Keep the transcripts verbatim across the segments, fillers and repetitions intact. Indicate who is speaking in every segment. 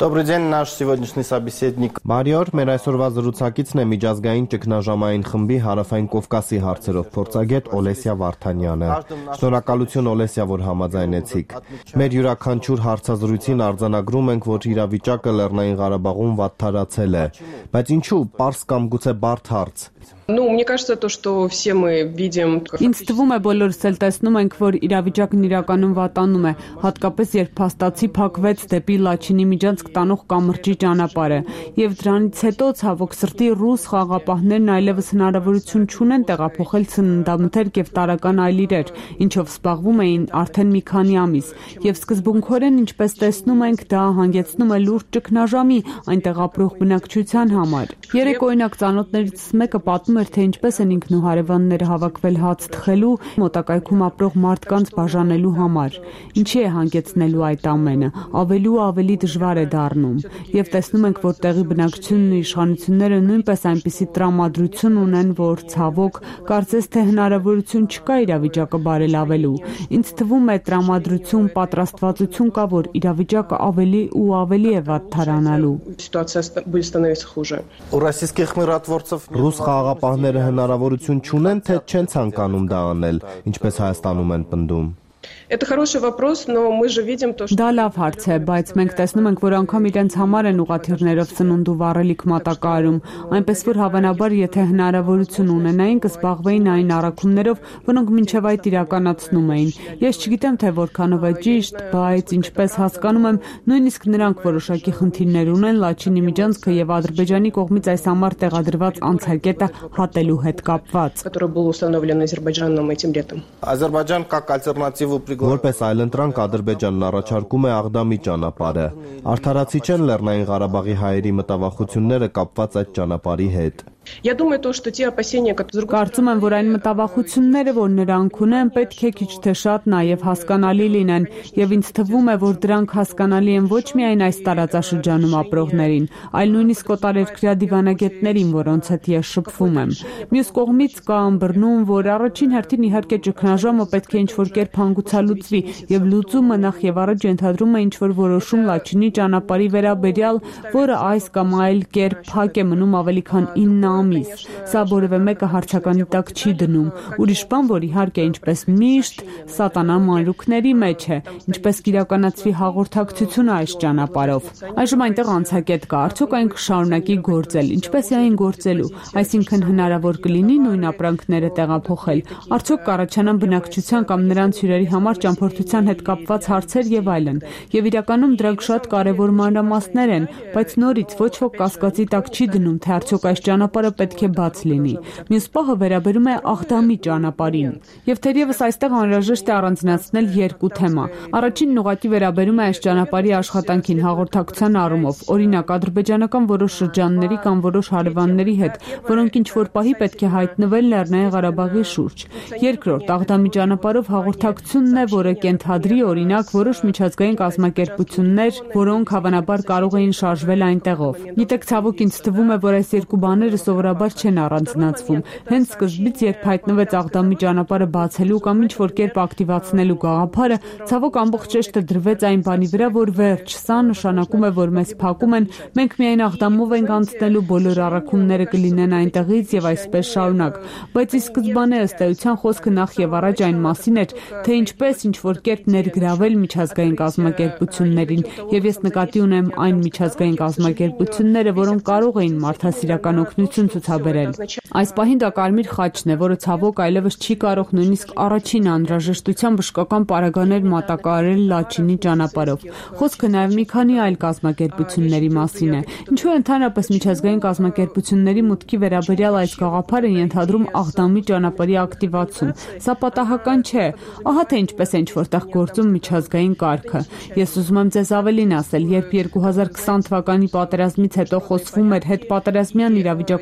Speaker 1: Добрый день, наш сегодняшний собеседник.
Speaker 2: Բարի օր, մեր այսօրվա զրուցակիցն է միջազգային ճգնաժամային խմբի Հարավային Կովկասի հարցերով փորձագետ Օլեսիա Վարդանյանը։ Շնորհակալություն Օլեսիա, որ համաձայնեցիք։ Մեր յուրաքանչյուր հարցազրույցին արձանագրում ենք, որ իրավիճակը Լեռնային Ղարաբաղում վատթարացել է, բայց ինչու, պարզ կամ գուցե բարդ հարց։
Speaker 3: Ну, мне кажется, то, что все мы видим...
Speaker 4: Ինձ թվում է բոլորս էլ տեսնում ենք, որ իրավիճակն իրականում վատանում է, հատկապես երբ փաստացի փակվեց դեպի Լաչինի միջանցք տանող կամրջի ճանապարհը, եւ դրանից հետո ցավոք սրտի ռուս խաղաղապահներն այլևս հնարավորություն չունեն տեղափոխել սննդամթերք եւ տարական այլ իրեր, ինչով զբաղվում էին արդեն մի քանի ամիս, եւ սկզբունքորեն, ինչպես տեսնում ենք, դա հանգեցնում է լուրջ ճգնաժամի այնտեղ ապրող բնակչության համար։ Երեք օրինակ ծանոթներից մեկը պատմում էր, թե ինչպես են ինքն ու հարևանները հավաքվել հաց թխելու, մոտակայքում ապրող մարդկանց բաժանելու համար։ Ինչի է հանգեցնելու այդ ամենը, ավելի ու ավելի դժվար է դառնում։ Եվ տեսնում ենք, որ տեղի բնակչությունն ու իշխանությունները նույնպես այնպիսի տրամադրություն ունեն, որ ցավոք կարծես թե հնարավորություն չկա իրավիճակը բարելավելու։ Ինձ թվում է տրամադրություն, պատրաստվածություն կա, որ իրավիճակը ավելի ու ավելի է վատթարանալու։
Speaker 3: Ситуация будет становиться хуже.
Speaker 1: У российских миротворцев
Speaker 2: Ռուս խաղաղապահները հնարավորություն չունեն, թե չեն ցանկանում դա անել, ինչպես Հայաստանում են պնդում։
Speaker 3: Это хороший вопрос, но мы же видим то, что...
Speaker 4: Դա լավ հարց է, բայց մենք տեսնում ենք, որ անգամ իրենց համար են ուղղաթիռներով սնունդ ու վառելիք մատակարարում, այնպես որ հավանաբար, եթե հնարավորություն ունենային, կզբաղվեին այն առաքումներով, որոնք մինչև այդ իրականացնում էին։ Ես չգիտեմ, թե որքանով է ճիշտ, բայց ինչպես հասկանում եմ, նույնիսկ նրանք որոշակի խնդիրներ ունեն Լաչինի միջանցքը եւ Ադրբեջանի կողմից այս համար տեղադրված անցակետը հատելու հետ կապված։
Speaker 3: Который был установлен Азербайджаном этим летом.
Speaker 1: Азербайджан как альтернативу
Speaker 2: Որպես այլընտրանք Ադրբեջանն առաջարկում է Աղդամի ճանապարհը։ Արդարացի չեն Լեռնային Ղարաբաղի հայերի մտավախությունները կապված այդ ճանապարհի հետ։
Speaker 3: Я думаю, то, что те опасения, которые...
Speaker 4: Կարծում եմ, որ այն մտավախությունները, որ նրանք ունեն, պետք է քիչ թե շատ նաև հասկանալի լինեն, եւ ինձ թվում է, որ դրանք հասկանալի են ոչ միայն այս տարածաշրջանում ապրողներին, այլ նույնիսկ օտարերկրյա դիվանագետներին, որոնց հետ ես շփվում եմ։ Մյուս կողմից կա ըմբռնում, որ առաջին հերթին իհարկե ճգնաժամը պետք է ինչ-որ կերպ հանգուցալուծվի, եւ լուծումը նախ եւ առաջ ենթադրում է ինչ-որ որոշում Լաչինի ճանապարհի վերաբերյալ, որը այս կամ այլ կերպ փակ է մնում ավելի քան ինը ամիս։ Սա որևէ մեկը հարցականի տակ չի դնում։ Ուրիշ բան, որ իհարկե ինչպես միշտ սատանա մանրուքների մեջ է, ինչպես կիրականացվի հաղորդակցությունը այս ճանապարհով։ Այժմ այնտեղ անցակետ կա, արդյոք այն կշարունակի գործել, ինչպես է այն գործելու, այսինքն հնարավոր կլինի նույն ապրանքները տեղափոխել, արդյոք կառաջանան բնակչության կամ նրանց հյուրերի համար ճամփորդության հետ կապված հարցեր եւ այլն։ Եվ իրականում դրանք շատ կարեւոր մանրամասներ են, բայց նորից ոչ ոք կասկածի տակ չի դնում, թե արդյոք այս ճանապարհը պետք է բաց լինի։ Մյուս պահը վերաբերում է Աղդամի ճանապարհին։ Եվ թերևս այստեղ անհրաժեշտ է առանձնացնել երկու թեմա։ Առաջինն ուղղակի վերաբերում է այս ճանապարհի աշխատանքին հաղորդակցության առումով, օրինակ ադրբեջանական որոշ շրջանների կամ որոշ հարևանների հետ, որոնք ինչ-որ պահի պետք է հայտնվեն Լեռնային Ղարաբաղի շուրջ։ Երկրորդ, Աղդամի ճանապարհով հաղորդակցությունն է, որը կենթադրի օրինակ որոշ միջազգային կազմակերպություններ, որոնք հավանաբար կարող էին շարժվել այնտեղով։ Գիտեք, ցավոք ինձ թվում է, որ այս երկու բաները սովորաբար չեն առանձնացվում։ Հենց սկզբից, երբ հայտնվեց Աղդամի ճանապարհը բացելու կամ ինչ-որ կերպ ակտիվացնելու գաղափարը, ցավոք ամբողջ շեշտը դրվեց այն բանի վրա, որ վերջ, սա նշանակում է, որ մեզ փակում են, մենք միայն Աղդամով ենք անցնելու, բոլոր առաքումները կլինեն այնտեղից եւ այսպես շարունակ։ Բայց ի սկզբանե ըստ էության խոսքը նախ եւ առաջ այն մասին էր, թե ինչպես ինչ-որ կերպ ներգրավել միջազգային կազմակերպություններին, եւ ես նկատի ունեմ այն միջազգային կազմակերպությունները, որոնք կարող էին մարդասիրական օգնություն ցուցաբերել։ Այս պահին դա կարմիր խաչն է, որը ցավոք այլևս չի կարող նույնիսկ առաջին անհրաժեշտության բժշկական պարագաներ մատակարարել Լաչինի ճանապարհով։ Խոսքը նաև մի քանի այլ կազմակերպությունների մասին է։ Ինչու է ընդհանրապես միջազգային կազմակերպությունների մուտքի վերաբերյալ այս գաղափարը ենթադրում Աղդամի ճանապարհի ակտիվացում։ Սա պատահական չէ։ Ահա թե ինչպես է ինչ-որտեղ գործում միջազգային կարգը։ Ես ուզում եմ ձեզ ավելին ասել, երբ երկու հազար քսան թվականի պատերազմից հետո խոսվում էր հետպատերազմյան իրավիճակում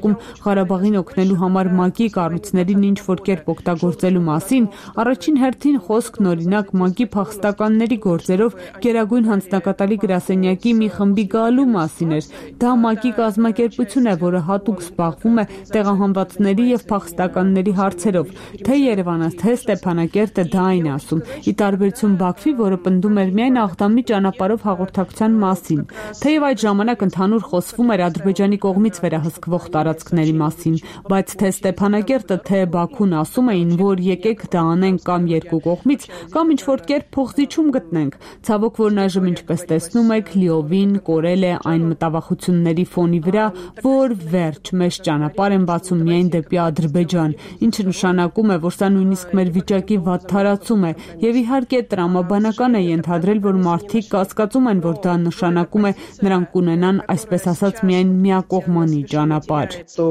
Speaker 4: նշանակում Ղարաբաղին օգնելու համար ՄԱԿ-ի կառույցներին ինչ-որ կերպ օգտագործելու մասին, առաջին հերթին խոսքն օրինակ ՄԱԿ-ի փախստականների գործերով Գերագույն հանձնակատարի գրասենյակի մի խմբի գալու մասին էր։ Դա ՄԱԿ-ի կազմակերպություն է, որը հատուկ զբաղվում է տեղահանվածների եւ փախստականների հարցերով։ Թե Երևանը, թե Ստեփանակերտը դա այն ասում։ Ի տարբերություն Բաքվի, որը պնդում էր միայն Աղդամի ճանապարհով հաղորդակցության մասին։ Թեև այդ ժամանակ ընդհանուր խոսվում էր Ադրբեջանի կողմից վերահսկվող տարածքների մասին, բայց թե Ստեփանակերտը, թե Բաքուն ասում էին, որ եկեք դա անենք կամ երկու կողմից, կամ ինչ-որ կերպ փոխզիջում գտնենք։ Ցավոք, որն այժմ ինչպես տեսնում եք, լիովին կորել է այն մտավախությունների ֆոնի վրա, որ վերջ մեծ ճանապարհ են բացում միայն դեպի Ադրբեջան, ինչը նշանակում է, որ սա նույնիսկ մեր վիճակի վատթարացում է, եւ իհարկե տրամաբանական է ենթադրել, որ մարդիկ կասկածում են, որ դա նշանակում է նրանք կունենան, այսպես ասած, միայն միակողմանի ճանապարհ։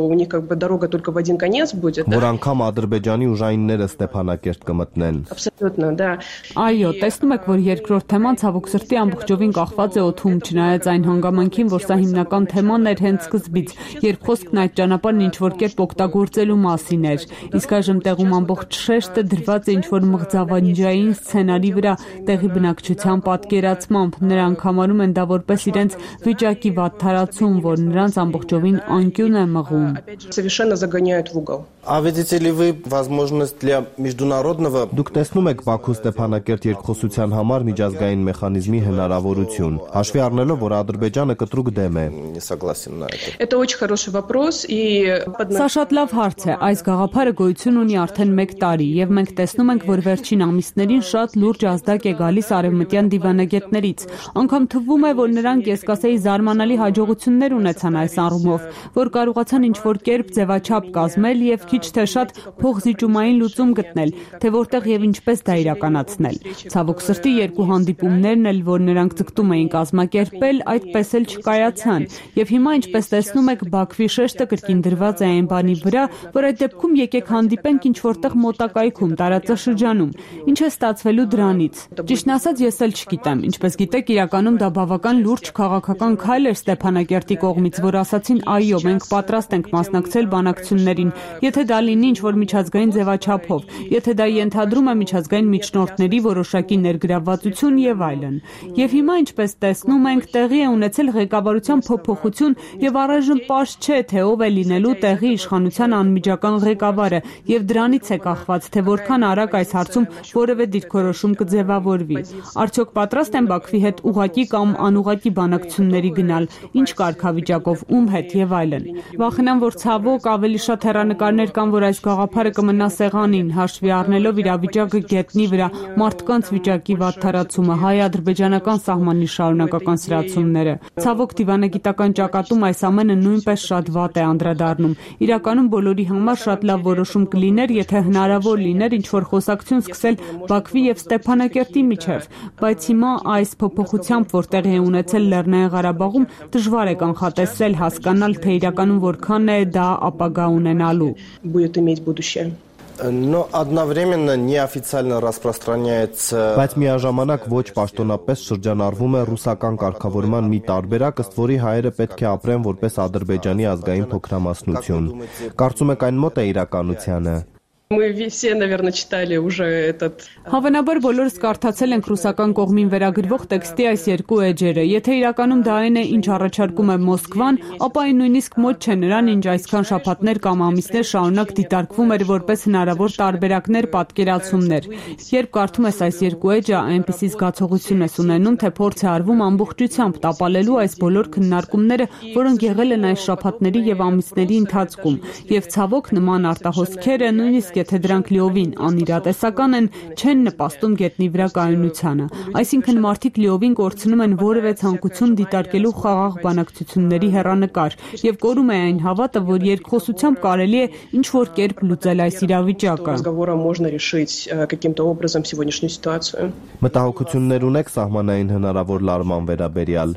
Speaker 2: Որ անգամ Ադրբեջանի ուժայինները Ստեփանակերտ կմտնեն։
Speaker 4: Այո, տեսնում եք, որ երկրորդ թեման ցավոք սրտի ամբողջովին կախված է օդում, չնայած այն հանգամանքին, որ սա հիմնական թեման էր հենց սկզբից, երբ խոսքն այդ ճանապարհն ինչ-որ կերպ օգտագործելու մասին էր։ Իսկ այժմ տեղում ամբողջ շեշտը դրված է ինչ-որ մղձավանջային սցենարի վրա, տեղի բնակչության պատկերացմամբ։ Նրանք համարում են դա որպես իրենց վիճակի վատթարացում, որ նրանց ամբողջովին անկյուն է մղում։
Speaker 2: Դուք տեսնում եք Բաքու-Ստեփանակերտ երկխոսության համար միջազգային մեխանիզմի հնարավորություն, հաշվի առնելով, որ Ադրբեջանը կտրուկ դեմ է։
Speaker 4: Սա շատ լավ հարց է։ Այս գաղափարը գոյություն ունի արդեն մեկ տարի, եւ մենք տեսնում ենք, որ վերջին ամիսներին շատ լուրջ ազդակ է գալիս արևմտյան դիվանագետներից։ Անկամ թվում է, որ նրանք, ես կասեի, զարմանալի հաջողություններ ունեցան այս առումով, որ կարողացան ինչ-որ կերպ ձևաչափ կազմել եւ քիչ թե շատ փոխզիջումային լուծում գտնել, թե որտեղ եւ ինչպես դա իրականացնել։ Ցավոք սրտի երկու հանդիպումներն էլ, որ նրանք ձգտում էին կազմակերպել, այդպես էլ չկայացան։ Եվ հիմա, ինչպես տեսնում եք, Բաքվի շեշտը կրկին դրված է այն բանի վրա, որ այդ դեպքում եկեք հանդիպենք ինչ-որտեղ մոտակայքում, տարածաշրջանում։ Ինչ է ստացվելու դրանից։ Ճիշտն ասած, ես էլ չգիտեմ։ Ինչպես գիտեք, իրականում դա բավական լուրջ քաղաքական քայլ էր Ստեփանակերտի կողմից, որ ասացին այո, մենք պատրաստ ենք մասնակցել բանակցություններին, եթե դա լինի ինչ-որ միջազգային ձևաչափով, եթե դա ենթադրում է միջազգային միջնորդների որոշակի ներգրավվածություն եւ այլն։ Եվ հիմա, ինչպես տեսնում ենք, տեղի է ունեցել ղեկավարության փոփոխություն եւ առայժմ պարզ չէ, թե ով է լինելու տեղի իշխանության անմիջական ղեկավարը եւ դրանից է կախված, թե որքան արագ այս հարցում որևէ դիրքորոշում կձևավորվի։ Արդյոք պատրաստ են Բաքվի հետ ուղղակի կամ անուղղակի բանակցությունների գնալ, ինչ կարգավիճակով, ում հետ եւ այլն։ Վախենամ, որ ցավոք ավելի շատ հեռանկարներ կան, որ այս գաղափարը կմնա սեղանին, հաշվի առնելով իրավիճակը գետնի վրա, մարդկանց վիճակի վատթարացումը, հայ-ադրբեջանական սահմանի շարունակական սրացումները։ Ցավոք դիվանագիտական ճակատում այս ամենը նույնպես շատ վատ է անդրադառնում։ Իրականում բոլորի համար շատ լավ որոշում կլիներ, եթե հնարավոր լիներ ինչ-որ խոսակցություն սկսել Բաքվի եւ Ստեփանակերտի միջև, բայց հիմա այս փոփոխությամբ, որ տեղի է ունեցել Լեռնային Ղարաբաղում, դժվար է կանխատեսել, հասկանալ, թե իրականում որքան է դա ապագա ունենալու։
Speaker 1: Но одновременно неофициально распространяется.
Speaker 2: Բայց միաժամանակ ոչ պաշտոնապես շրջանառվում է ռուսական կարգավորման մի տարբերակ, ըստ որի հայերը պետք է ապրեն որպես Ադրբեջանի ազգային փոքրամասնություն։ Կարծում եք այն մոտ է իրականությանը։
Speaker 3: Мы все, наверное, читали уже этот.
Speaker 4: Հավանաբար բոլորս կարդացել ենք ռուսական կողմին վերագրվող տեքստի այս երկու էջերը։ Եթե իրականում դա այն է, ինչ առաջարկում է Մոսկվան, ապա այն նույնիսկ մոտ չէ նրան, ինչ այսքան շաբաթներ կամ ամիսներ շարունակ դիտարկվում էր որպես հնարավոր տարբերակներ, պատկերացումներ։ Երբ կարդում ես այս երկու էջը, այնպիսի զգացողություն ես ունենում, թե փորձ է արվում ամբողջությամբ տապալելու այս բոլոր քննարկումները, որոնք եղել են այս շաբաթների եւ ամիսների ընթացքում։ Եվ ցավոք նման արտահոսքերը նույնիսկ եթե դրանք լիովին անիրատեսական են, չեն նպաստում գետնի վրա կայունությանը։ Այսինքն մարդիկ լիովին կորցնում են որևէ ցանկություն դիտարկելու խաղաղ բանակցությունների հեռանկար եւ կորում է այն հավատը, որ երկխոսությամբ կարելի է ինչ-որ կերպ լուծել այս իրավիճակը։
Speaker 2: Մտահոգություններ ունեք սահմանային հնարավոր լարման վերաբերյալ։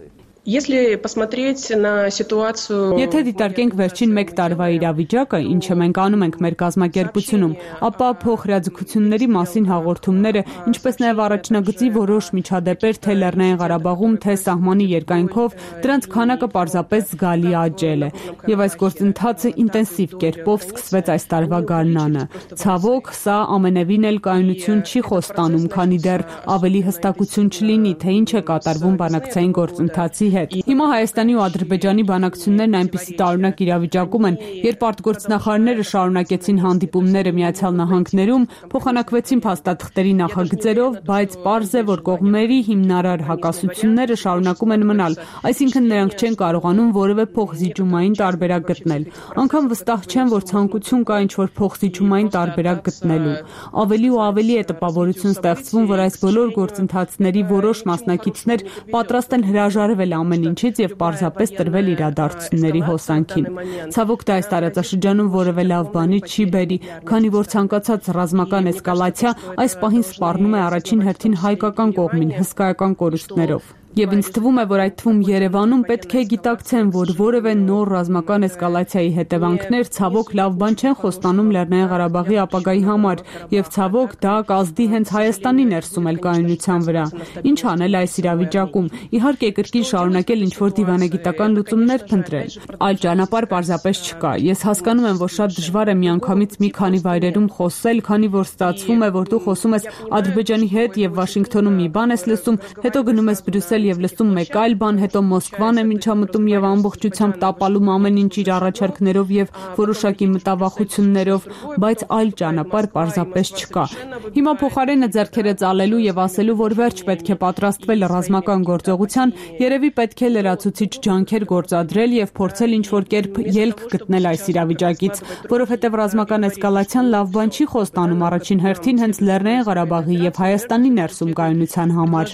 Speaker 3: Если посмотреть на ситуацию...
Speaker 4: Եթե դիտարկենք վերջին մեկ տարվա իրավիճակը, ինչը մենք անում ենք մեր կազմակերպությունում, ապա փոխհրաձգությունների մասին հաղորդումները, ինչպես նաև առաջնագծի որոշ միջադեպեր թե Լեռնային Ղարաբաղում, թե սահմանի երկայնքով, դրանց քանակը պարզապես զգալի աճել է։ Եվ այս գործընթացը ինտենսիվ կերպով սկսվեց այս տարվա գարնանը։ Ցավոք, սա ամենևին էլ կայունություն չի խոստանում, քանի դեռ ավելի հստակություն չլինի, թե ինչ է կատարվում բանակցային գործընթացի հետ։ Հիմա Հայաստանի ու Ադրբեջանի բանակցություններն այնպիսի տարօրինակ իրավիճակում են, երբ արտգործնախարարները շարունակեցին հանդիպումները Միացյալ Նահանգներում, փոխանակվեցին փաստաթղթերի նախագծերով, բայց պարզ է, որ կողմերի հիմնարար հակասությունները շարունակում են մնալ, այսինքն նրանք չեն կարողանում որևէ փոխզիջումային տարբերակ գտնել։ Անգամ վստահ չեն, որ ցանկություն կա ինչ-որ փոխզիջումային տարբերակ գտնելու։ Ավելի ու ավելի է տպավորություն ստեղծվում, որ այս բոլոր գործընթացների որոշ մասնակիցներ պատրաստ են հրաժարվել ամեն ինչից եւ պարզապես տրվել իրադարձությունների հոսանքին։ Ցավոք, դա այս տարածաշրջանում որևէ լավ բանի չի բերի, քանի որ ցանկացած ռազմական էսկալացիա այս պահին սպառնում է առաջին հերթին հայկական կողմին հսկայական կորուստներով։ Եվ ինձ թվում է, որ այդ թվում Երևանում պետք է գիտակցեն, որ որևէ նոր ռազմական էսկալացիայի հետևանքներ ցավոք լավ բան չեն խոստանում Լեռնային Ղարաբաղի ապագայի համար, եւ ցավոք դա կազդի հենց Հայաստանի ներսում էլ կայունության վրա։ Ինչ անել այս իրավիճակում։ Իհարկե կրկին շարունակել ինչ-որ դիվանագիտական լուծումներ փնտրել։ Այլ ճանապարհ պարզապես չկա։ Ես հասկանում եմ, որ շատ դժվար է միանգամից մի քանի վայրերում խոսել, քանի որ ստացվում է, որ դու խոսում ես Ադրբեջանի հետ եւ Վաշինգտոնում մի բան ես լսում, հետո գնում ես Բրյուսել եւ լսում մեկ այլ բան, հետո Մոսկվան է միջամտում եւ ամբողջությամբ տապալում ամեն ինչ իր առաջարկներով եւ որոշակի մտավախություններով, բայց այլ ճանապարհ պարզապես չկա։ Հիմա փոխարենը ձեռքերը ծալելու եւ ասելու, որ վերջ պետք է պատրաստվել ռազմական գործողության, երևի պետք է լրացուցիչ ջանքեր գործադրել եւ փորձել ինչ-որ կերպ ելք գտնել այս իրավիճակից, որովհետեւ ռազմական էսկալացիան լավ բան չի խոստանում առաջին հերթին հենց Լեռնային Ղարաբաղի եւ Հայաստանի ներսում կայունության համար։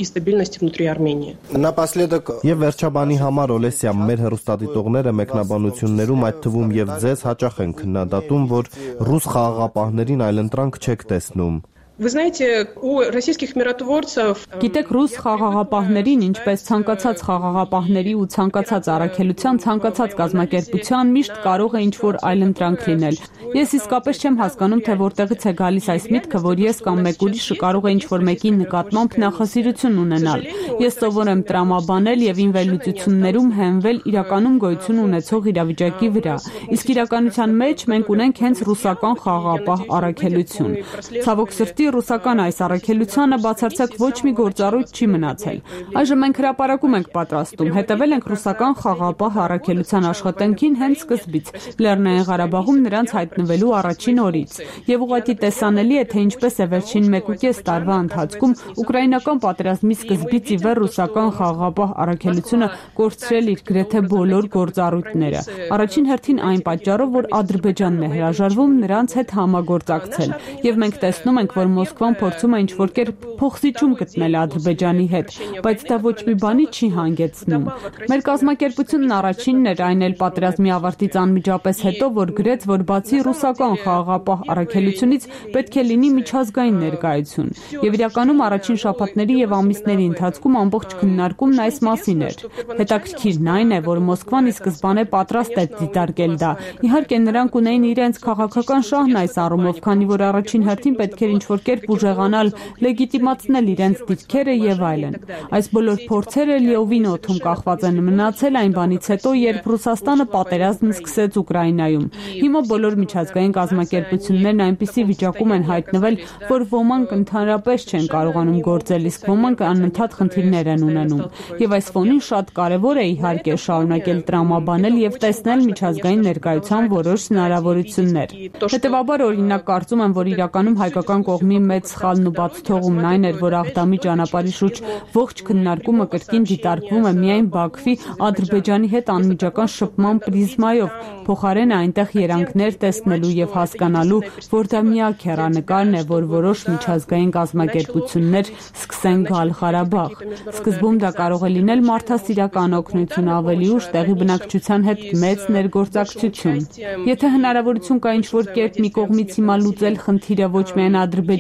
Speaker 1: Напоследок
Speaker 2: Եվ վերջաբանի համար Օլեսիա, մեր հեռուստադիտողները մեկնաբանություններում, այդ թվում եւ ձեզ, հաճախ են քննադատում, որ ռուս խաղաղապահներին այլընտրանք չեք տեսնում։
Speaker 3: Вы знаете, у российских миротворцев...
Speaker 4: Գիտեք, ռուս խաղաղապահներին, ինչպես ցանկացած խաղաղապահների ու ցանկացած առաքելության, ցանկացած կազմակերպության միշտ կարող է ինչ-որ այլընտրանք լինել։ Ես իսկապես չեմ հասկանում, թե որտեղից է գալիս այս միտքը, որ ես կամ մեկ ուրիշը կարող է ինչ-որ մեկի նկատմամբ նախասիրություն ունենալ։ Ես սովոր եմ տրամաբանել եւ իմ վերլուծություններում հենվել իրականում գոյություն ունեցող իրավիճակի վրա։ Իսկ իրականության մեջ մենք ունենք հենց ռուսական խաղաղապահ առաքելություն։ Ցավոք սրտի ռուսական այս առաքելությանը բացարձակ ոչ մի գործառույթ չի մնացել։ Այժմ մենք հրապարակում ենք պատրաստում, հետևել ենք ռուսական խաղաղապահ առաքելության աշխատանքին հենց սկզբից, Լեռնային Ղարաբաղում նրանց հայտնվելու առաջին օրից։ Եվ ուղղակի տեսանելի է, թե ինչպես է վերջին մեկուկես տարվա ընթացքում ուկրաինական պատերազմի սկզբից ի վեր ռուսական խաղաղապահ առաքելությունը կորցրել իր գրեթե բոլոր գործառույթները։ Առաջին հերթին այն պատճառով, որ Ադրբեջանն է հրաժարվում նրանց հետ համագործակցել, եւ մենք տեսնում ենք, որ Մոսկվան փորձում է ինչ-որ կերպ փոխզիջում գտնել Ադրբեջանի հետ, բայց դա ոչ մի բանի չի հանգեցնում։ Մեր կազմակերպությունն առաջինն էր, այն էլ պատերազմի ավարտից անմիջապես հետո, որ գրեց, որ բացի ռուսական խաղաղապահ առաքելությունից պետք է լինի միջազգային ներկայություն։ Եվ իրականում առաջին շաբաթների եւ ամիսների ընթացքում ամբողջ քննարկումն այս մասին էր։ Հետաքրքիրն այն է, որ Մոսկվան ի սկզբանե պատրաստ է դիտարկել դա։ Իհարկե նրանք ունեին իրենց քաղաքական շահն այս առումով, քանի որ առաջին հերթին պետք էր ինչ-որ կերպ ուժեղանալ, լեգիտիմացնել իրենց դիրքերը եւ այլն։ Այս բոլոր փորձերը լիովին օդում կախված են մնացել այն բանից հետո, երբ Ռուսաստանը պատերազմ սկսեց Ուկրաինայում։ Հիմա բոլոր միջազգային կազմակերպություններն այնպիսի վիճակում են հայտնվել, որ ոմանք ընդհանրապես չեն կարողանում գործել, իսկ ոմանք անընդհատ խնդիրներ են ունենում։ Եվ այս ֆոնին շատ կարեւոր է իհարկե շարունակել տրամաբանել եւ տեսնել միջազգային ներկայության որոշ հնարավորություններ։ Հետևաբար, օրինակ, կարծում եմ, որ իրականում հայկական կողմի մեծ սխալն ու բացթողումն այն էր, որ Աղդամի ճանապարհի շուրջ ողջ քննարկումը կրկին դիտարկվում է միայն Բաքվի Ադրբեջանի հետ անմիջական շփման պրիզմայով, փոխարենը այնտեղ երանգներ տեսնելու եւ հասկանալու, որ դա միակ հեռանկարն է, որ որոշ միջազգային կազմակերպություններ սկսեն գալ Ղարաբաղ։ Սկզբում դա կարող է լինել մարդասիրական օգնություն, ավելի ուշ տեղի բնակչության հետ մեծ ներգործակցություն։ Եթե հնարավորություն կա ինչ-որ կերպ մի կողմից հիմա լուծել խնդիրը ոչ միայն Ադրբեջանի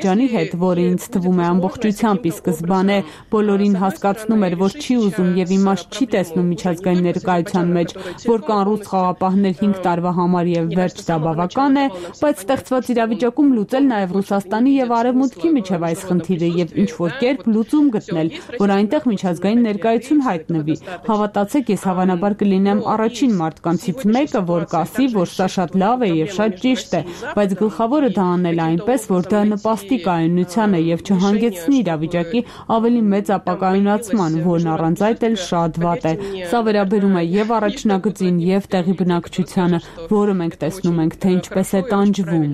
Speaker 4: Ադրբեջանի հետ, որը ինձ թվում է ամբողջությամբ ի սկզբանե բոլորին հասկացնում էր, որ չի ուզում եւ իմաստ չի տեսնում միջազգային ներկայության մեջ, որ կան ռուս խաղապահներ հինգ տարվա համար եւ վերջ դա բավական է, բայց ստեղծված իրավիճակում լուծել նաեւ Ռուսաստանի եւ Արևմուտքի միջև այս խնդիրը եւ ինչ որ կերպ լուծում գտնել, որ այնտեղ միջազգային ներկայություն հայտնվի։ Հավատացեք, ես հավանաբար կլինեմ առաջին մարդկանցից մեկը, որ կասի, որ սա շատ լավ է եւ շատ ճիշտ է, բայց գլխավորը դա անել այնպես, որ դա նպաստի կայունությանը եւ չհանգեցնի իրավիճակի ավելի մեծ ապակայունացման, որն առանց այդ էլ շատ վատ է։ Սա վերաբերում է եւ առաջնագծին եւ տեղի բնակչությանը, որը մենք տեսնում ենք, թե ինչպես է տանջվում։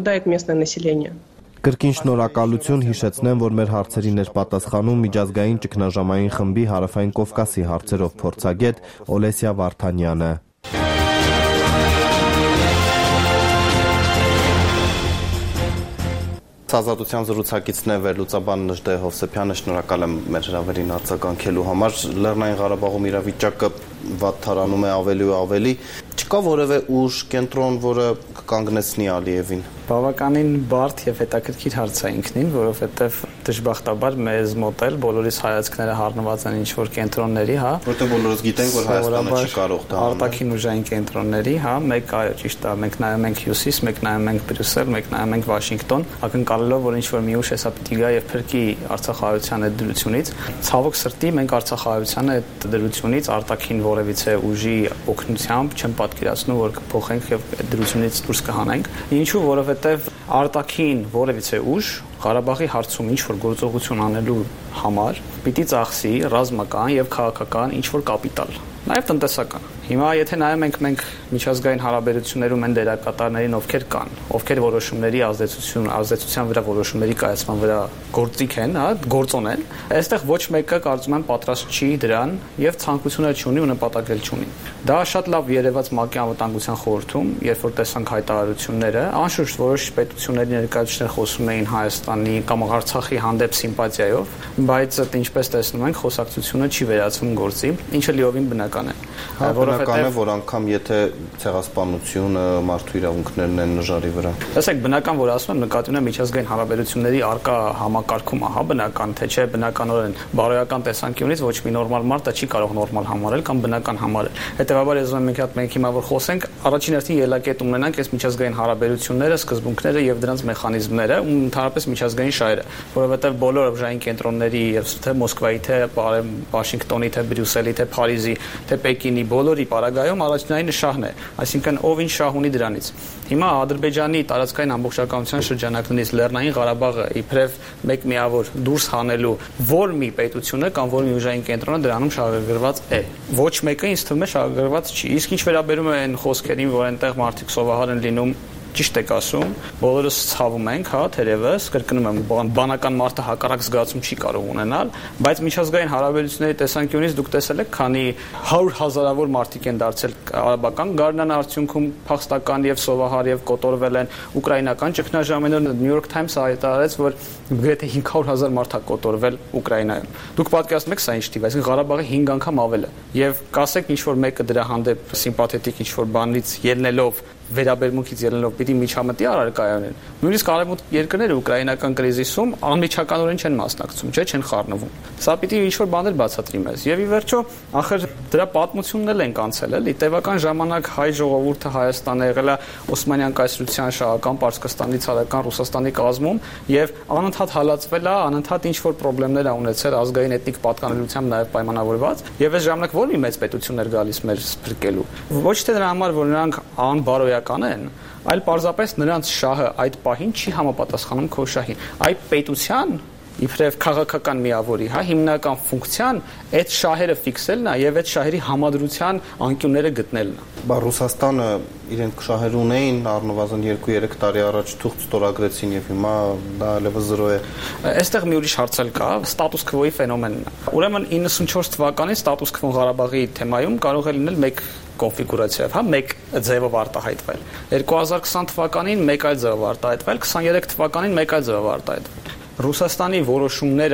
Speaker 2: Կրկին շնորհակալություն, հիշեցնեմ, որ մեր հարցերին էր պատասխանում միջազգային ճգնաժամային խմբի Հարավային Կովկասի հարցերով փորձագետ Օլեսիա Վարդանյանը։
Speaker 1: Ազատության զրուցակիցն է վերլուծաբան Նժդե Հովսեփյանը, շնորհակալ եմ մեր հրավերին արձագանքելու համար։ Լեռնային Ղարաբաղում իրավիճակը վատթարանում է ավելի ու ավելի։ Չկա որևէ ուժ, կենտրոն, որը կկանգնեցնի Ալիևին։
Speaker 5: Բավականին բարդ եւ հետաքրքիր հարց է ինքնին, որովհետեւ դժբախտաբար մեզ մոտ էլ բոլորիս հայացքները հառնված են ինչ որ կենտրոնների, հա,
Speaker 1: որտեղ բոլորս գիտենք, որ Հայաստանը չի կարող դա անել։
Speaker 5: Արտաքին ուժային կենտրոնների, հա, մեկ այո, ճիշտ է, մենք նայում ենք հյուսիս, մեկ նայում ենք Բրյուսել, մեկ նայում ենք Վաշինգտոն, ակնկալելով, որ ինչ որ մի ուժ հեսա պիտի գա եւ փրկի Արցախահայության այդ դրությունից։ Ցավոք սրտի մենք Արցախահայության այդ դրությունից արտաքին որևիցե ուժի օգնությամբ չեմ պատկերացնում, որ կփոխենք եւ այդ դրությունից դուրս կհանենք։ Ինչու, որովհետեւ արտաքին որևիցե ուժ Ղարաբաղի հարցում ինչ որ գործողություն անելու համար պիտի ծախսի ռազմական եւ քաղաքական ինչ որ կապիտալ, նաեւ տնտեսական։ Հիմա եթե նայում ենք մենք միջազգային հարաբերություններում են դերակատարներին ովքեր կան, ովքեր որոշումների ազդեցություն, ազդեցության վրա որոշումների կայացման վրա գործիք են, հա, գործոն են, այստեղ ոչ մեկը կարծում եմ պատրաստ չի դրան եւ ցանկությունը չունի ու նպատակ էլ չունի։ Դա շատ լավ երևաց ՄԱԿ-ի անվտանգության խորհրդում, երբ որ տեսանք հայտարարությունները, անշուշտ որոշ պետությունների ներկայացուցիչներ խոսում էին Հայաստանի կամ Արցախի հանդեպ սիմպաթիայով, բայց ինչպես տեսնում ենք, խոսակցությունը չի վերածվում գործի, ինչը լիովին բնական է։
Speaker 1: Բնական է, որ անգամ եթե ցեղասպանությունը, մարդու իրավունքներն են նժարի վրա։
Speaker 5: Տեսեք, բնական որ ասում եմ, նկատի ունեմ միջազգային հարաբերությունների արկա համակարգումը, հա, բնական, թե չէ բնականորեն բարոյական տեսանկյունից ոչ մի նորմալ մարդ չի կարող նորմալ համարել կամ բնական համարել։ Հետևաբար ես ուզում եմ մենք մենք հիմա որ խոսենք, առաջին հերթին ելակետ ունենանք այս միջազգային հարաբերությունները, սկզբունքները եւ դրանց մեխանիզմները ու ընդհանրապես միջազգային շահերը, որովհետեւ բոլոր ուժային կենտրոնների եւ թե Մոսկվայի, թե Վաշինգտոնի, թե Բրյուսելի, թե Փարիզի, թե Պեկինի բոլորի պարագայում առաջնային շահն է, այսինքն ով ինչ շահ ունի դրանից։ Հիմա Ադրբեջանի տարածքային ամբողջականության շրջանակներից Լեռնային Ղարաբաղը իբրև մեկ միավոր դուրս հանելու որ մի պետությունը կամ որ մի ուժային կենտրոնը դրանում շահագրգռված է։ Ոչ մեկը ինձ թվում է շահագրգռված չի։ Իսկ ինչ վերաբերում է այն խոսքերին, որ այնտեղ մարդիկ սովահար են լինում, ճիշտ եք ասում, բոլորս ցավում ենք, հա, թերևս, կրկնում եմ, բանական մարդը հակառակ զգացում չի կարող ունենալ, բայց միջազգային հարաբերությունների տեսանկյունից դուք տեսել եք, քանի հարյուր հազարավոր մարդիկ են դարձել արաբական գարնան արդյունքում փախստական եւ սովահար եւ կոտորվել են ուկրաինական ճգնաժամերով։ New York Times-ը հայտարարեց, որ գրեթե հինգ հարյուր հազար մարդ է կոտորվել Ուկրաինայում։ Դուք պատկերացնում եք սա ինչ տիպ, այսինքն Ղարաբաղի հինգ անգամ ավել է։ Եվ կասեք ինչ որ մեկը դրա հանդեպ սիմպաթետիկ ինչ որ բանից ելնելով վերաբերմունքից ելնելով պիտի միջամտի առարկայանեն։ Նույնիսկ արևմուտք երկրները ուկրաինական կրիզիսում անմիջականորեն չեն մասնակցում, չէ, չեն խառնվում։ Սա պիտի ինչ-որ բաներ բացատրի մեզ։ Եվ ի վերջո, ախր դրա պատմությունն էլ ենք անցել, էլի։ Տևական ժամանակ հայ ժողովուրդը Հայաստանը եղել է Օսմանյան կայսրության շահական, Պարսկստանի ցարական, Ռուսաստանի կազմում եւ անընդհատ հալածվել է, անընդհատ ինչ-որ խնդիրներ ա ունեցել ազգային էթնիկ պատկանելիությամբ նաեւ պայմանավորված, եւ այս ժամանակ որ մի մեծ պետություններ գալիս մեր սփրկելու։ Ոչ թե դրա համար, որ նրանք անբարոյական են, այլ պարզապես նրանց շահը այդ պահին չի համապատասխանում քո շահին։ Այդ պետության իբրև քաղաքական միավորի, հա, հիմնական ֆունկցիան այդ շահերը ֆիքսելն է եւ այդ շահերի համադրության անկյունները գտնելն է։
Speaker 1: Բա Ռուսաստանը իրենք շահեր ունեին առնվազն երկու երեք տարի առաջ թուղթ ստորագրեցին եւ հիմա դա այլևս զրո է։
Speaker 5: Այստեղ մի ուրիշ հարց էլ կա, ստատուս քվոյի ֆենոմենն է։ Ուրեմն իննսունչորս թվականին ստատուս քվոն Ղարաբաղի թեմայում կարող է լինել մեկ կոնֆիգուրացիայով, հա, մեկ ձևով արտահայտվել։ երկու հազար քսան թվականին մեկ այլ ձևով արտահայտվել, քսաներեք թվականին մեկ այլ ձևով արտահայտվել։ Ռուսաստանի որոշումները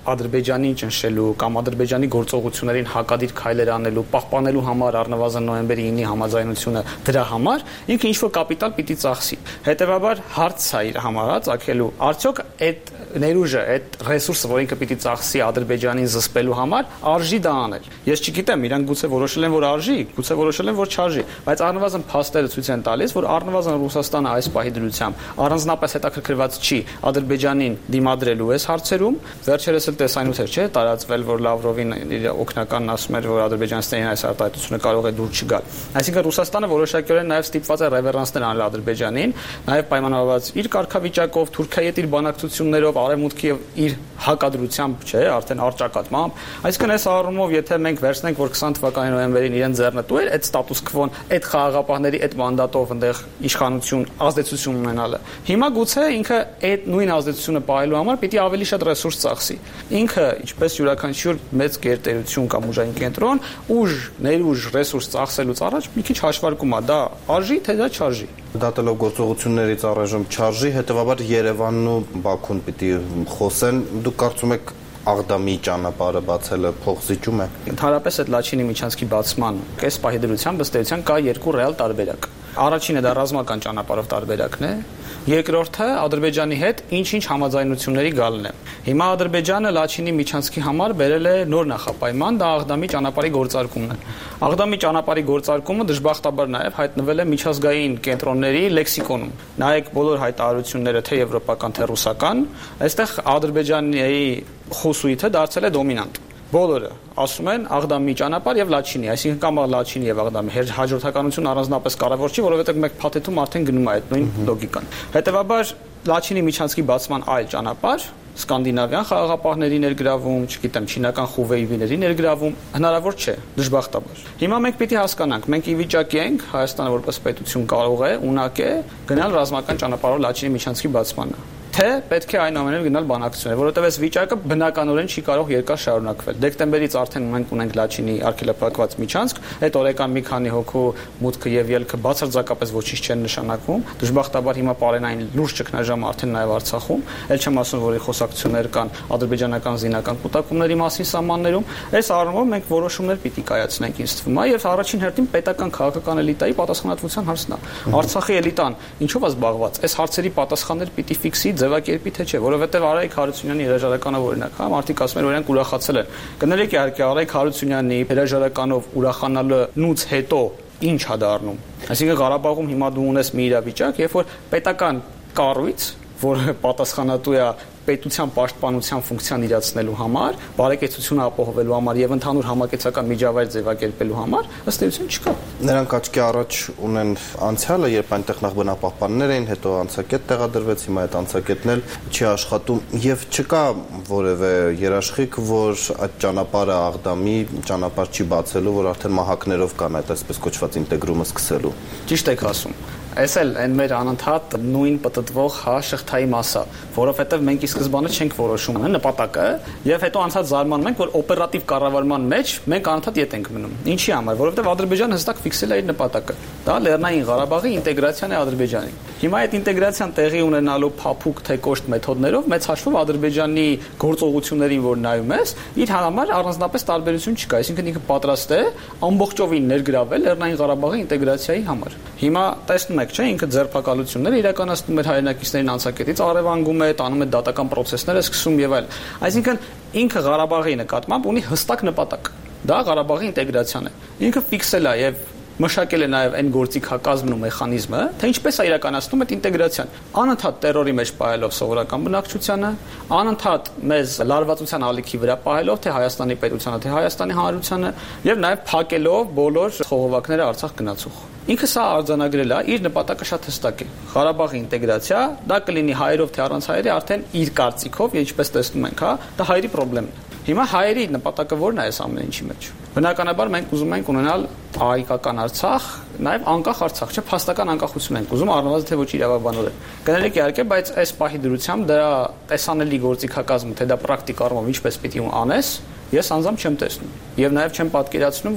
Speaker 5: Ադրբեջանին ճնշելու կամ Ադրբեջանի գործողություններին հակադիր քայլեր անելու, պահպանելու համար առնվազն նոյեմբերի ինի համաձայնությունը դրա համար ինքը ինչ-որ կապիտալ պիտի ծախսի։ Հետևաբար հարց է իր համար ծագելու, արդյոք այդ ներուժը, այդ ռեսուրսը, որ ինքը պիտի ծախսի Ադրբեջանին զսպելու համար, արժի դա անել։ Ես չգիտեմ, իրանք գուցե որոշել են, որ արժի, գուցե որոշել են, որ չարժի, բայց առնվազն փաստերը ցույց են տալիս, որ առնվազն Ռուսաստանը այս պահի դրությամբ առանձնապես հետաքրքրված չի Ադրբեջանին դիմադրելու այս հարցերում։ Վերջերս էլ տեսանյութեր չէ տարածվել, որ Լավրովին իր օգնականն ասում էր, որ Ադրբեջանստանին այս արտահայտությունը կարող է դուր չգալ։ Այսինքն Ռուսաստանը որոշակիորեն նաև ստիպված է ռևերանսներ անել Ադրբեջանին, նաև պայմանավորված իր կարգավիճակով, Թուրքիայի հետ իր բանակցություններով, Արևմուտքի եւ իր հակադրությամբ, չէ, արդեն արճակատմամբ։ Այսինքն այս առումով, եթե մենք վերցնենք, որ քսան թվականի նոյեմբերին իրեն ձեռնտու էր այդ ստատուս քվոն, այդ խաղաղապահների այդ մանդատով այնտեղ իշխանություն, ազդեցություն ունենալը։ Հիմա գուցե ինքը այդ նույն ազդեցությունը պահելու համար պիտի ավելի շատ ռեսուրս ծախսի։ Ինքը, ինչպես յուրաքանչյուր մեծ գերտերություն կամ ուժային կենտրոն, ուժ, ներուժ, ռեսուրս ծախսելուց առաջ մի քիչ հաշվարկում է, դա արժի, թե դա չարժի։
Speaker 1: Դատելով գործողություններից առայժմ չարժի, հետևաբար Երևանն ու Բաքուն պիտի խոսեն։ Դուք կարծում եք Աղդամի ճանապարհը բացելը փող զիջում է։
Speaker 5: Ընդհանրապես այդ Լաչինի միջանցքի բացման այս պահի դրությամբ ըստ էության կա երկու ռեալ տարբերակ։ Առաջինը դա ռազմական ճանապարհով տարբերակն է, երկրորդը Ադրբեջանի հետ ինչ-ինչ համաձայնությունների գալն է։ Հիմա Ադրբեջանը Լաչինի միջանցքի համար բերել է նոր նախապայման, դա Աղդամի ճանապարհի գործարկումն է։ Աղդամի ճանապարհի գործարկումը դժբախտաբար նաև հայտնվել է միջազգային կենտրոնների լեքսիկոնում։ Նայեք բոլոր հայտարարությունները, թե եվրոպական, թե ռուսական, այստեղ Ադրբեջանի խոսույթը դարձել է դոմինանտ։ Բոլորը ասում են Աղդամի ճանապարհ եւ Լաչինի, այսինքն կամ Լաչինի եւ Աղդամի հաջորդականություն առանձնապես կարևոր չի, որովհետեւ մեկ փաթեթում արդեն գնում է այդ նույն լոգիկան։ Հետևաբար Լաչինի միջանցքի բացման այլ ճանապարհ, սկանդինավյան խաղաղապահների ներգրավում, չգիտեմ, չինական խուվեյվիների ներգրավում հնարավոր չէ, դժբախտաբար։ Հիմա մենք պիտի հասկանանք, մենք ի վիճակի ենք, Հայաստանը որպես պետություն կարող է, ունակ է գնալ ռազմական ճանապարհով Լաչինի միջանցքի բացմանը։ Թե պետք է այնուամենայնիվ գնալ բանակցություններ, որովհետև այս վիճակը բնականորեն չի կարող երկար շարունակվել։ Դեկտեմբերից արդեն մենք ունենք Լաչինի արգելափակված միջանցք, այդ օրեկան մի քանի հոգու մուտքը եւ ելքը բացարձակապես ոչինչ չեն նշանակում։ Դժբախտաբար հիմա պարենային լուրջ ճգնաժամ արդեն նաեւ Արցախում, ել չեմ ասում, որ խոսակցություններ կան ադրբեջանական զինական կուտակումների մասին սահմաններում։ Այս առումով մենք որոշումներ պիտի կայացնենք, ինձ թվում է, եւ առաջին հերթին պետական քաղաքական էլիտայի պատասխանատվության հարցն է։ Արցախի էլիտան ինչով է զբաղված։ Այս հարցերի պատասխաններ պիտի ֆիքսի ձևակերպի թե չէ, որովհետև Արայիկ Հարությունյանի հրաժարականով օրինակ, հա, մարդիկ ասում են, որ իրանք ուրախացել են։ Կներեք իհարկե Արայիկ Հարությունյանի հրաժարականով ուրախանալուց հետո ինչ է դառնում։ Այսինքն Ղարաբաղում հիմա դու ունես մի իրավիճակ, երբ որ պետական կառույց, որը պատասխանատու է պետության պաշտպանության ֆունկցիան իրացնելու համար, բարեկեցությունը ապահովելու համար եւ ընդհանուր համակեցական միջավայր ձևակերպելու համար, ըստ էության չկա։
Speaker 1: Նրանք աչքի առաջ ունեն անցյալը, երբ այնտեղ նախ բնապահպաններ էին, հետո անցակետ տեղադրվեց, հիմա այդ անցակետն էլ չի աշխատում եւ չկա որևէ երաշխիք, որ այդ ճանապարհը Աղդամի ճանապարհ չի բացելու, որ արդեն մահակներով կան այդ այսպես կոչված ինտեգրումը սկսելու։
Speaker 5: Ճիշտ եք ասում։ Այս էլ այն մեր անընդհատ նույն պատտվող հա շղթայի մասը, որովհետև մենք ի սկզբանե չենք որոշում նպատակը եւ հետո անցած զարմանում ենք, որ օպերատիվ կառավարման մեջ մենք անընդհատ ետ ենք մնում։ Ինչի համար, որովհետև Ադրբեջանը հստակ ֆիքսել է իր նպատակը։ Դա Լեռնային Ղարաբաղի ինտեգրացիան է Ադրբեջանի։ Հիմա այդ ինտեգրացիան տեղի ունենալու փափուկ թե կոշտ մեթոդներով մեծ հաշվով Ադրբեջանի գործողություններին, որ նայում ես, իր համար առանձնապես տարբերություն չկա, այսինքն ինքը պատրաստ է ամբողջովին ներգրավել Լեռնային Ղարաբաղի ինտեգրացիայի համար։ Հիմա տեսնում եք, չէ, ինքը ձերբակալությունները իրականացնում էր հայրենակիցներին անցակետից, առևանգում է, տանում է դատական պրոցեսները, սկսում եւ այլ։ Այսինքն ինքը Ղարաբաղի նկատմամբ ունի հստակ նպատակ։ Դա Ղարաբաղի ինտեգրացիան է։ Ինքը ֆիքսել է եւ մշակել է նաև այն գործիքակազմն ու մեխանիզմը, թե ինչպես է իրականացնում այդ ինտեգրացիան։ Անընդհատ տերորի մեջ պահելով սովորական բնակչությանը, անընդհատ մեզ լարվածության ալիքի վրա պահելով թե Հայաստանի պետությանը, թե Հայաստանի հանրությանը եւ նաև փակելով բոլոր խողովակները Արցախ գնացող։ Ինքը սա արձանագրել է, իր նպատակը շատ հստակ է։ Ղարաբաղի ինտեգրացիա, դա կլինի հայերով թե առանց հայերի, արդեն իր կարծիքով, ինչպես տեսնում ենք, հա, դա հայերի խնդիրն է։ Հիմա հայերի նպատակը ո՞րն է այս ամեն ինչի մեջ։ Բնականաբար մենք ուզում ենք ունենալ հայկական Արցախ, նաև անկախ Արցախ, չէ, փաստական անկախություն ենք ուզում, առնվազն թե ոչ իրավաբանորեն։ Կներեք իհարկե, բայց այս պահի դրությամբ դրա տեսանելի գործիքակազմը, թե դա պրակտիկ առումով ինչպես պիտի անես, ես անձամբ չեմ տեսնում։ Եվ նաև չեմ պատկերացնում, որ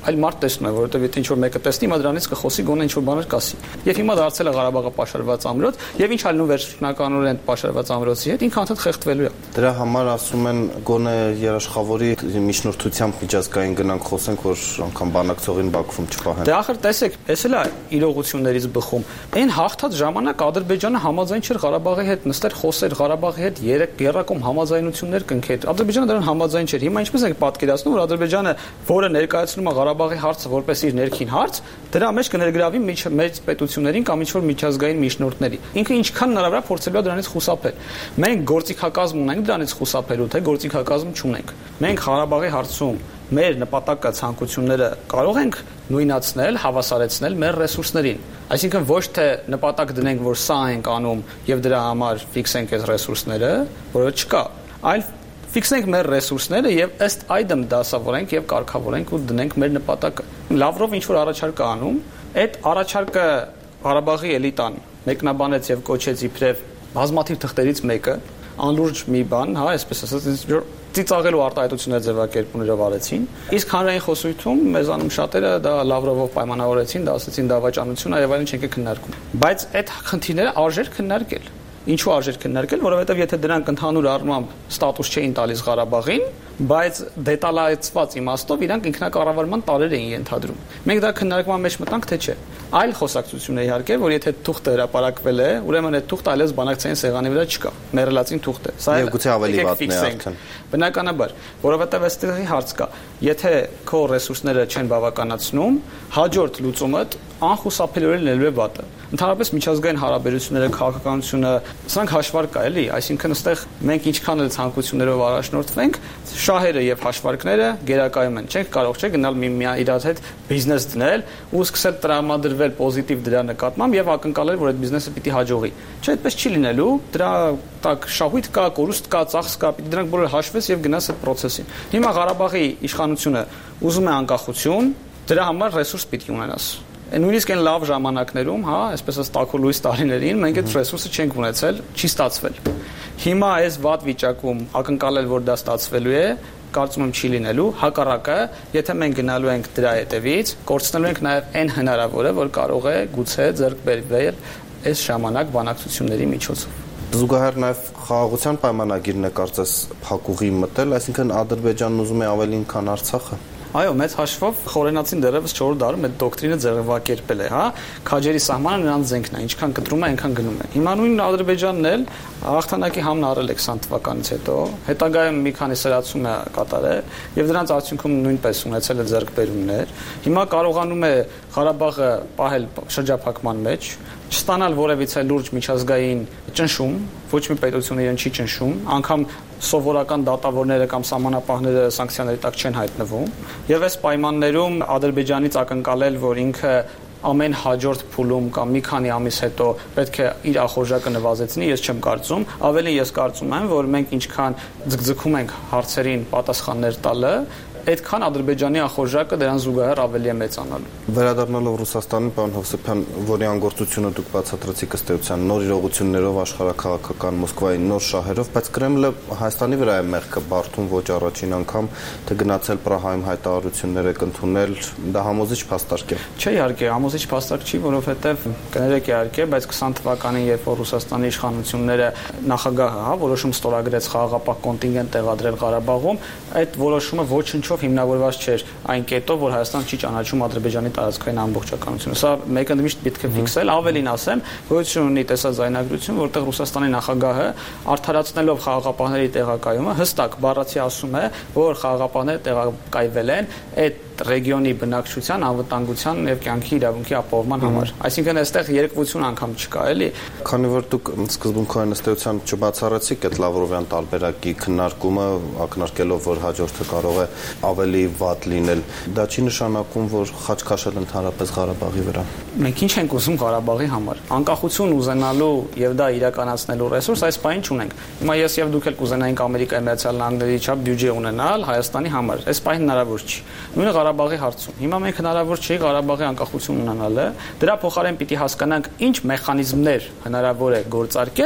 Speaker 5: այլ մարդ տեսնում է, որովհետև եթե ինչ-որ մեկը տեսնի, հիմա դրանից կխոսի, գոնե ինչ-որ բաներ կասի։ Եվ հիմա դարձել է Ղարաբաղը պաշարված ամրոց, եւ ինչ ալնում վերջնականորեն պաշարված ամրոցի հետ, ինքը անդադ խեղդվելու է։
Speaker 1: Դրա համար ասում են գոնե երաշխավորի միջնորդությամբ միջազգային գնանք խոսենք, որ անգամ բանակցողին Բաքվում չպահեն։
Speaker 5: Դե ախր տեսեք, էս էլ է իրողություններից բխում։ Այն հաղթած ժամանակ Ադրբեջանը համաձայն չէր Ղարաբաղի հետ նստեր խոսեր, Ղարաբաղի հետ երակոմ համաձայնություններ կնքեր։ Ադրբեջանը դրան համաձայն չէր։ Հիմա ինչպես ենք պատկերացնում, որ Ադրբեջանը, որը ներկայացնում է Ղարաբաղի հարցը որպես իր ներքին հարց, դրա մեջ կներգրավի մեծ պետություններին կամ ինչ-որ միջազգային միջնորդների։ Ինքը ինչքան հնարավոր է փորձելու է դրանից խուսափել։ Մենք գործիքակազմ ունենք դրանից խուսափելու, թե գործիքակազմ չունենք։ Մենք Ղարաբաղի հարցում մեր նպատակը, ցանկությունները կարող ենք նույնացնել, հավասարեցնել մեր ռեսուրսներին։ Այսինքն ոչ թե նպատակ դնենք, որ սա ենք անում եւ դրա համար ֆիքսենք այս ռեսուրսները, որը չկա, այլ ֆիքսենք մեր ռեսուրսները եւ ըստ այդմ դասավորենք եւ կարգավորենք ու դնենք մեր նպատակը։ Լավրով ինչ որ առաջարկ է անում, այդ առաջարկը Ղարաբաղի էլիտան մեկնաբանեց եւ կոչեց իբրև բազմաթիվ թղթերից մեկը, անլուրջ մի բան, հա, այսպես ասած, ծիծաղելու արտահայտություններ ձևակերպումներով արեցին։ Իսկ հանրային խոսույթում մեզանում շատերը դա Լավրովով պայմանավորեցին, դա ասեցին դավաճանություն է եւ այլն չենք քննարկում։ Բայց այդ խնդիրները արժեր քննարկել։ Ինչու արժեր քննարկել, որովհետև եթե դրանք ընդհանուր առմամբ ստատուս չէին տալիս Ղարաբաղին, բայց դետալացված իմաստով իրանք ինքնակառավարման տարեր էին ենթադրում։ Մենք դա քննարկման մեջ մտանք, թե չէ։ Այլ խոսակցություն է իհարկե, որ եթե թուղթը հրապարակվել է, ուրեմն այդ թուղթը այլևս բանակցային սեղանի վրա չկա։ Մեռելացին թուղթ է։ Սա
Speaker 1: եւ գուցե ավելի վատն է արդեն։
Speaker 5: Բնականաբար, որովհետև այստեղի հարց կա։ Եթե քո ռեսուրսները չեն բավականացնում, հաջորդ լուծումը անխուսափելիորեն լինելու է վատը։ Ընդհանրապես միջազգային հարաբերությունները, քաղաքականությունը, սրանք հաշվարկ է, էլի, այսինքն այստեղ մենք ինչքան էլ ցանկություններով առաջնորդվենք, շահերը եւ հաշվարկները գերակայում են։ Չենք կարող չէ գնալ մի իրար հետ բիզնես դնել ու սկսել տրամադրվել պոզիտիվ դրա նկատմամբ եւ ակնկալել, որ այդ բիզնեսը պիտի հաջողի։ Չէ, այդպես չի լինելու։ Դրա տակ շահույթ կա, կորուստ կա, ծախս կա, պիտի դրանք բոլորը հաշվես եւ գնաս այդ process-ին։ Հիմա Ղարաբաղի իշխանությունը ուզում է անկախություն, դրա համար ռեսուրս պիտի ունենաս։ Նույնիսկ այն լավ ժամանակներում, հա, այսպես ասած տաքուլույս տարիներին մենք այդ ռեսուրսը չենք ունեցել, չի ստացվել։ Հիմա այս վատ վիճակում ակնկալել, որ դա ստացվելու է, կարծում եմ չի լինելու, հակառակը, եթե մենք գնալու ենք դրա հետևից, կորցնելու ենք նաև այն հնարավորը, որ կարող է գուցե ձեռք բերվել այս ժամանակ բանակցությունների միջոցով։
Speaker 1: Զուգահեռ նաև խաղաղության պայմանագիրն է կարծես փակուղի մտել, այսինքն Ադրբեջանն ուզում է ավելին, քան Արցախը։
Speaker 5: Այո, մեծ հաշվով խորենացին դեռևս չորրորդ դարում այդ դոկտրինը ձևակերպել է, հա, քաջերի սահմանը նրանց զենքն է, ինչքան կտրում է, այնքան գնում է։ Հիմա նույն Ադրբեջանն էլ հաղթանակի համն առել է քսան թվականից հետո, հետագայում մի քանի սրացում է կատարել եւ դրանց արդյունքում նույնպես ունեցել է ձեռքբերումներ։ Հիմա կարողանում է Ղարաբաղը պահել շրջափակման մեջ, չստանալ որևիցե լուրջ միջազգային ճնշում, ոչ մի պետություն իրեն չի ճնշում, անգամ սովորական դատավորները կամ սահմանապահները սանկցիաների տակ չեն հայտնվում, եւ այս պայմաններում Ադրբեջանից ակնկալել, որ ինքը ամեն հաջորդ փուլում կամ մի քանի ամիս հետո պետք է իր ախորժակը նվազեցնի, ես չեմ կարծում, ավելի ես կարծում եմ, որ մենք ինչքան ձգձգում ենք հարցերին պատասխաններ տալը, այդքան Ադրբեջանի ախորժակը դրան զուգահեռ ավելի է մեծանալու։
Speaker 1: Վերադառնալով Ռուսաստանին, պարոն Հովսեփյան, որի անգործությունը դուք բացատրեցիք ըստ էության նոր իրողություններով, աշխարհաքաղաքական Մոսկվայի նոր շահերով, բայց Կրեմլը Հայաստանի վրա է մեղքը բարդում ոչ առաջին անգամ, թե գնացել Պրահայում հայտարարություններ եք ընդունել, դա համոզիչ փաստարկ է։
Speaker 5: Չէ, իհարկե, համոզիչ փաստարկ չի, որովհետև կներեք իհարկե, բայց քսան թվականին, երբ որ Ռուսաստանի իշխանությունները նախագահը, հա, որոշում ստորագրեց խաղաղապահ կոնտինգենտ տեղադրել Ղարաբաղում, այդ որոշումը ոչինչ հիմնավորված չէր այն կետով, որ Հայաստանը չի ճանաչում Ադրբեջանի տարածքային ամբողջականությունը։ Սա մեկը միշտ պետք է ֆիքսել, ավելին ասեմ, գոյություն ունի տեսաձայնագրություն, որտեղ Ռուսաստանի նախագահը արդարացնելով խաղաղապահների տեղակայումը հստակ բառացի ասում է, որ խաղաղապահները տեղակայվել են այդ ռեգիոնի բնակչության անվտանգության եւ կյանքի իրավունքի ապահովման համար։ Այսինքն այստեղ երկվություն անգամ չկա, էլի։
Speaker 1: Քանի որ դուք սկզբունքային ըստ էության չբացառեցիք այդ Լավրովյան տարբերակի քննարկումը, ակնարկելով, որ հաջորդը կարող է ավելի վատ լինել, դա չի նշանակում, որ խաչ քաշել ընդհանրապես Ղարաբաղի վրա։ Մենք
Speaker 5: ինչ ենք ուզում Ղարաբաղի համար։ Անկախություն ուզենալու եւ դա իրականացնելու ռեսուրս այս պահին չունենք։ Հիմա ես եւ դուք էլ կուզենայինք Ամերիկայի Միացյալ Նահանգների չափ բյուջե ունենալ Հայաստանի համար։ Այս պահին հնարավոր չի։ Նույնը Ղարաբաղի հարցում։ Հիմա մենք հնարավոր չի Ղարաբաղի անկախություն ունենալը, դրա փոխարեն պիտի հասկանանք ինչ մեխանիզմներ հնարավոր է գործարկել,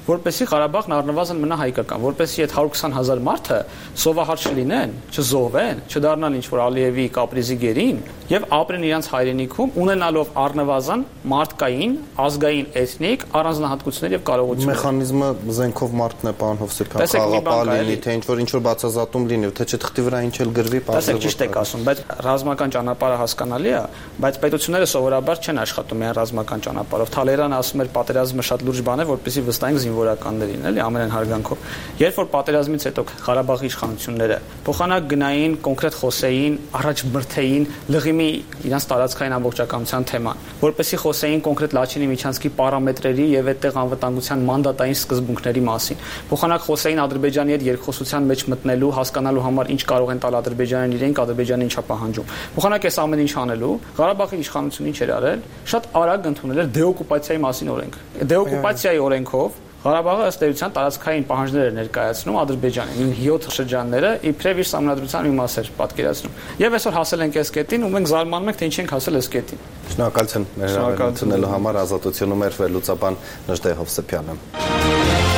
Speaker 5: որպեսզի Ղարաբաղն առնվազն մնա հայկական, որպեսզի այդ հարյուր քսան հազար մարդը սովահարց չլինեն, չզոհվեն, չդառնան ինչ-որ Ալիևի Կապրիզի գերին եւ ապրեն իրենց հայրենիքում, ունենալով առնվազն մարդկային, ազգային, էթնիկ առանձնահատկություններ եւ կարողություններ։
Speaker 1: Մեխանիզմը զենքով մարդն է, պարոն Հովսեփյան, խաղապահ լինի, թե ինչ-որ ինչ-որ բացազատում լինի, թե չէ թղթի վրա ինչ էլ գրվի,
Speaker 5: պարզապես ճիշտ եք ասում, բայց ռազմական ճանապարհը հասկանալի է, բայց պետությունները սովորաբար չեն աշխատում միայն ռազմական ճանապարհով։ Թալերանը ասում էր պատերազմը շատ լուրջ բան է, որպեսզի վստահենք զինվորականներին, էլի, ամենայն հարգանքով։ Երբ որ պատերազմից հետո Ղարաբաղի իշխանությունները փոխանակ գնային, կոնկրետ խոսեին, առաջ բրթեին լղիմի իրենց տարածքային ամբողջականության թեման, որպեսզի խոսեին կոնկրետ Լաչինի միջանցքի պարամետրերի եւ այդտեղ անվտանգության մանդատային սկզբունքների մասին։ Փոխանակ խոսեին Ադրբեջանի հետ երկխոսության մեջ մտնելու, հասկանալու համար ինչ կարող են տալ Ադրբեջանին իրենք, Ադրբեջանը ինչա պահանջում։ Փոխանակ այս ամեն ինչ անելու Ղարաբաղի իշխանությունը ինչ էր արել, շատ արագ ընդունել էր դեօկուպացիայի մասին օրենք։ Դեօկուպացիայի օրենքով Ղարաբաղը ըստ էության տարածքային պահանջներ էր ներկայացնում Ադրբեջանին, հյոթ շրջանները իբրև իր սահմանադրության մի մաս էր պատկերացնում։ Եվ այսօր հասել ենք այս կետին ու մենք զարմանում ենք, թե ինչ ենք հասել այս կետին։
Speaker 1: Շնորհակալություն մեր հրավերությունելու համար, Ազատությունում էր վերլուծաբան Նժդե Հովսեփյանը։